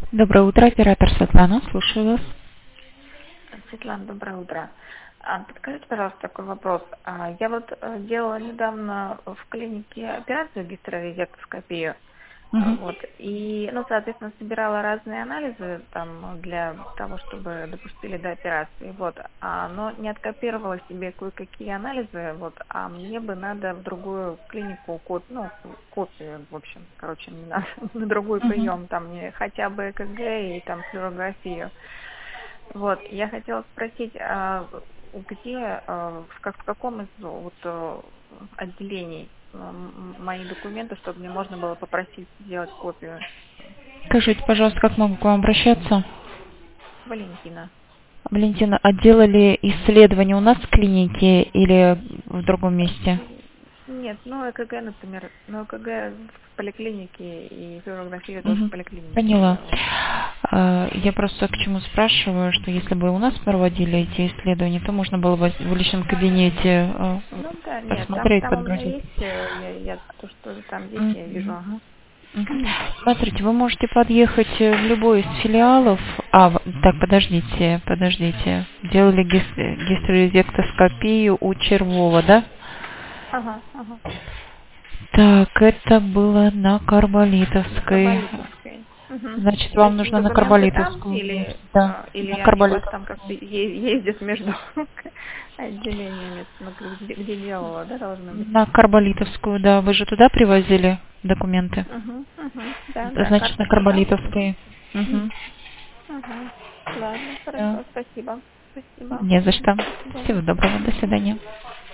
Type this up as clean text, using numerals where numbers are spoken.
Доброе утро, оператор Светлана, слушаю вас. Светлана, доброе утро. Подскажите, пожалуйста, такой вопрос. Я вот делала недавно в клинике операцию гистерорезектоскопию. Мгм. Вот, и, ну, соответственно, собирала разные анализы там для того, чтобы допустили до операции, вот, но не откопировала себе кое-какие анализы, вот, а мне бы надо в другую клинику, копию, в общем, короче, мне надо на другой Мгм. прием, там мне хотя бы ЭКГ и там флюорографию. Вот, я хотела спросить, где, в каком из отделений мои документы, чтобы мне можно было попросить сделать копию? Скажите, пожалуйста, как могу к вам обращаться? Валентина. Валентина, а делали исследование у нас в клинике или в другом месте? Нет, ну ЭКГ, например, ну ЭКГ в поликлинике и флюорографию тоже в Мгм. поликлинике Поняла. делала. Я просто к чему спрашиваю, что если бы у нас проводили эти исследования, то можно было бы в личном кабинете Ну да, нет, посмотреть, там у меня подгрузить. есть, то, что там есть, я вижу, Мгм. ага. Мгм. Смотрите, вы можете подъехать в любой из филиалов. Так, подождите. Делали гистерорезектоскопию у Червова, да? Ага, ага. Так, это было на На Карболитовской. Карболитовской. Мгм. Значит, То вам есть нужно на документы там Карболитовскую. Да, или на они у вас Карболитовскую. там как-то ездят между отделениями, ну, где делала, да, должны быть? На Карболитовскую, да. Вы же туда привозили документы? Угу, угу. Да, да, Значит, на карточку, да? Карболитовской. Угу. Угу. Ладно, Всё. хорошо, спасибо. Спасибо. Не за что. До свидания. Всего доброго. До свидания.